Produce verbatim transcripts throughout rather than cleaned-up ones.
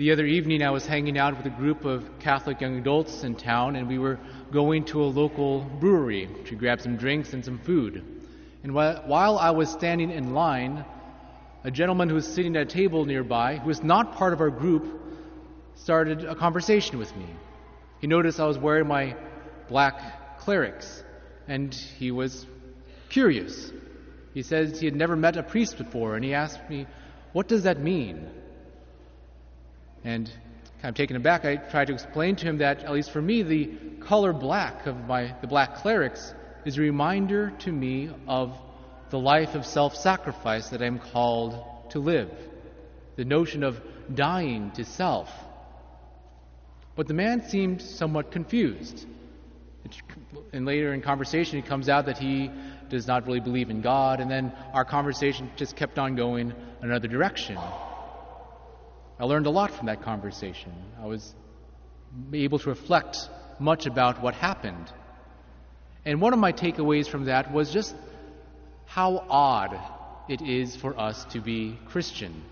The other evening I was hanging out with a group of Catholic young adults in town, and we were going to a local brewery to grab some drinks and some food. And while I was standing in line, a gentleman who was sitting at a table nearby, who was not part of our group, started a conversation with me. He noticed I was wearing my black clerics, and he was curious. He says he had never met a priest before, and he asked me, "What does that mean?" And kind of taken aback, I tried to explain to him that, at least for me, the color black of my the black clerics is a reminder to me of the life of self-sacrifice that I'm called to live, the notion of dying to self. But the man seemed somewhat confused. And later in conversation, it comes out that he does not really believe in God, and then our conversation just kept on going another direction. I learned a lot from that conversation. I was able to reflect much about what happened. And one of my takeaways from that was just how odd it is for us to be Christian.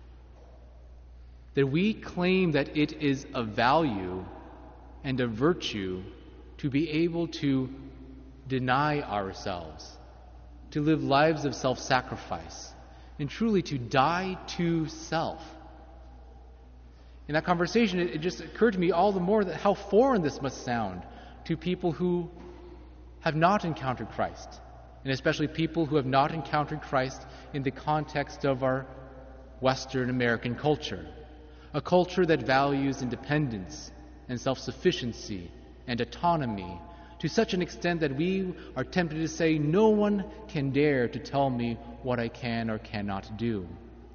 That we claim that it is a value and a virtue to be able to deny ourselves, to live lives of self-sacrifice, and truly to die to self. In that conversation, it, it just occurred to me all the more that how foreign this must sound to people who have not encountered Christ, and especially people who have not encountered Christ in the context of our Western American culture, a culture that values independence and self-sufficiency and autonomy to such an extent that we are tempted to say, no one can dare to tell me what I can or cannot do.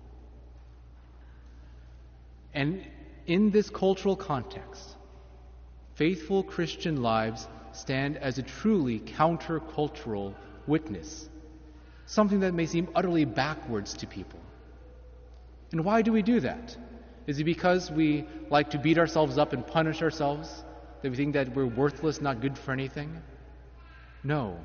And in this cultural context, faithful Christian lives stand as a truly countercultural witness, something that may seem utterly backwards to people. And why do we do that? Is it because we like to beat ourselves up and punish ourselves? That we think that we're worthless, not good for anything? No.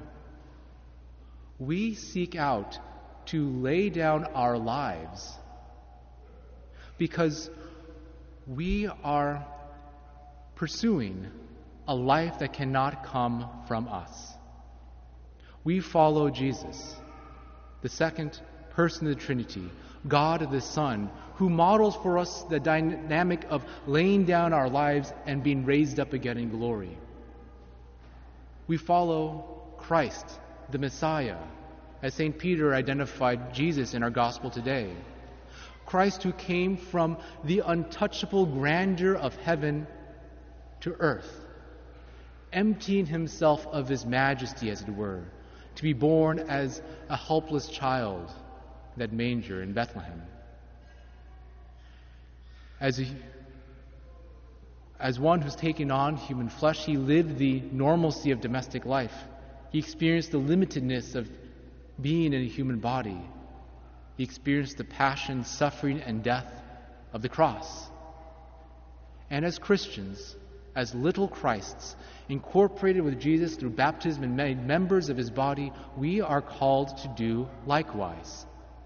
We seek out to lay down our lives because we are pursuing a life that cannot come from us. We follow Jesus, the second person of the Trinity, God the Son, who models for us the dynamic of laying down our lives and being raised up again in glory. We follow Christ, the Messiah, as Saint Peter identified Jesus in our gospel today. Christ who came from the untouchable grandeur of heaven to earth, emptying himself of his majesty, as it were, to be born as a helpless child in that manger in Bethlehem. As, a, as one who's taken on human flesh, he lived the normalcy of domestic life. He experienced the limitedness of being in a human body. He experienced the passion, suffering, and death of the cross. And as Christians, as little Christs, incorporated with Jesus through baptism and made members of his body, we are called to do likewise.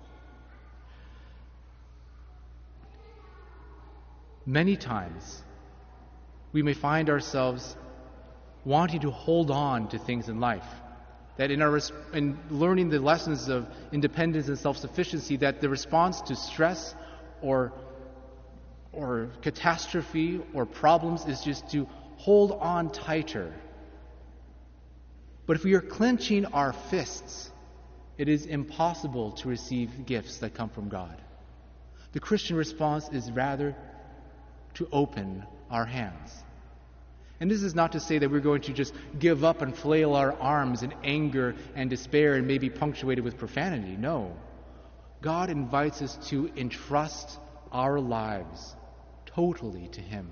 Many times, we may find ourselves wanting to hold on to things in life. That in our in learning the lessons of independence and self-sufficiency, that the response to stress or or catastrophe or problems is just to hold on tighter. But if we are clenching our fists, it is impossible to receive gifts that come from God. The Christian response is rather to open our hands. And this is not to say that we're going to just give up and flail our arms in anger and despair and maybe punctuated with profanity. No. God invites us to entrust our lives totally to him.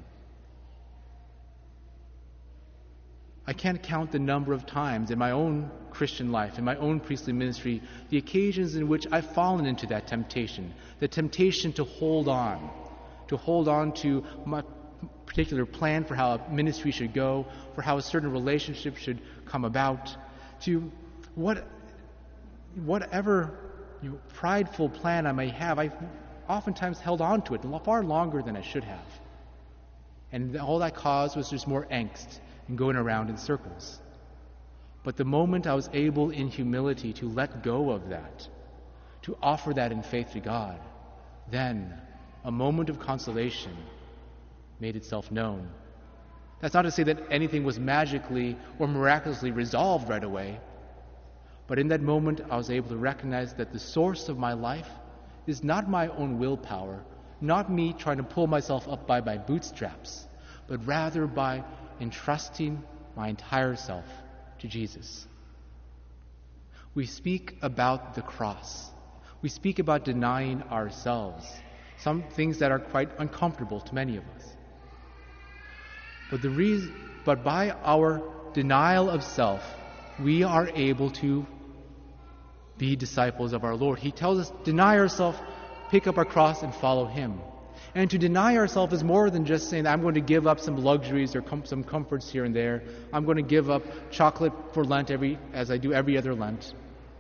I can't count the number of times in my own Christian life, in my own priestly ministry, the occasions in which I've fallen into that temptation, the temptation to hold on, to hold on to my particular plan for how a ministry should go, for how a certain relationship should come about, to what, whatever you know, prideful plan I may have. I oftentimes held on to it far longer than I should have. And all that caused was just more angst and going around in circles. But the moment I was able in humility to let go of that, to offer that in faith to God, then a moment of consolation made itself known. That's not to say that anything was magically or miraculously resolved right away, but in that moment I was able to recognize that the source of my life is not my own willpower, not me trying to pull myself up by my bootstraps, but rather by entrusting my entire self to Jesus. We speak about the cross. We speak about denying ourselves, some things that are quite uncomfortable to many of us. But the reason, but by our denial of self, we are able to be disciples of our Lord. He tells us, deny ourselves, pick up our cross, and follow Him. And to deny ourselves is more than just saying, I'm going to give up some luxuries or com- some comforts here and there. I'm going to give up chocolate for Lent every, as I do every other Lent.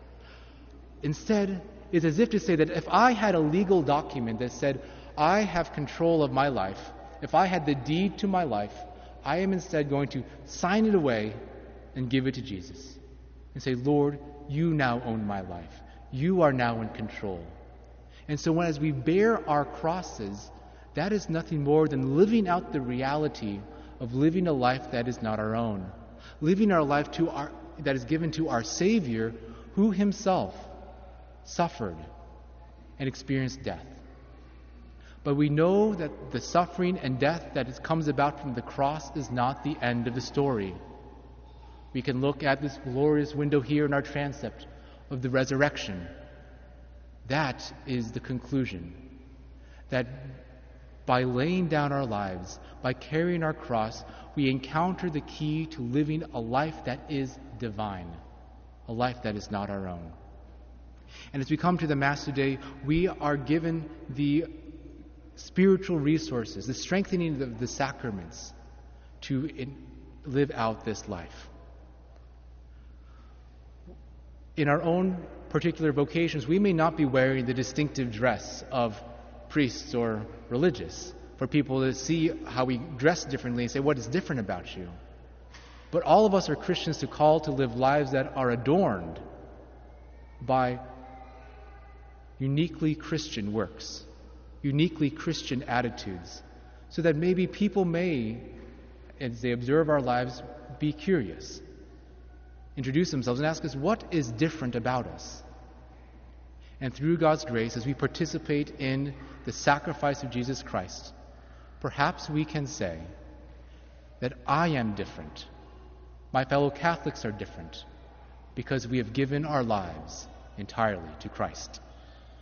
Instead, it's as if to say that if I had a legal document that said, I have control of my life, if I had the deed to my life, I am instead going to sign it away and give it to Jesus. And say, Lord, you now own my life. You are now in control. And so when as we bear our crosses, that is nothing more than living out the reality of living a life that is not our own. Living our life to our, that is given to our Savior, who Himself suffered and experienced death. But we know that the suffering and death that comes about from the cross is not the end of the story. We can look at this glorious window here in our transept of the resurrection. That is the conclusion. That by laying down our lives, by carrying our cross, we encounter the key to living a life that is divine, a life that is not our own. And as we come to the Mass today, we are given the spiritual resources, the strengthening of the sacraments to in, live out this life. In our own particular vocations, we may not be wearing the distinctive dress of priests or religious for people to see how we dress differently and say, what is different about you? But all of us are Christians to call to live lives that are adorned by uniquely Christian works, uniquely Christian attitudes, so that maybe people may, as they observe our lives, be curious, introduce themselves and ask us, what is different about us? And through God's grace, as we participate in the sacrifice of Jesus Christ, perhaps we can say that I am different. My fellow Catholics are different because we have given our lives entirely to Christ.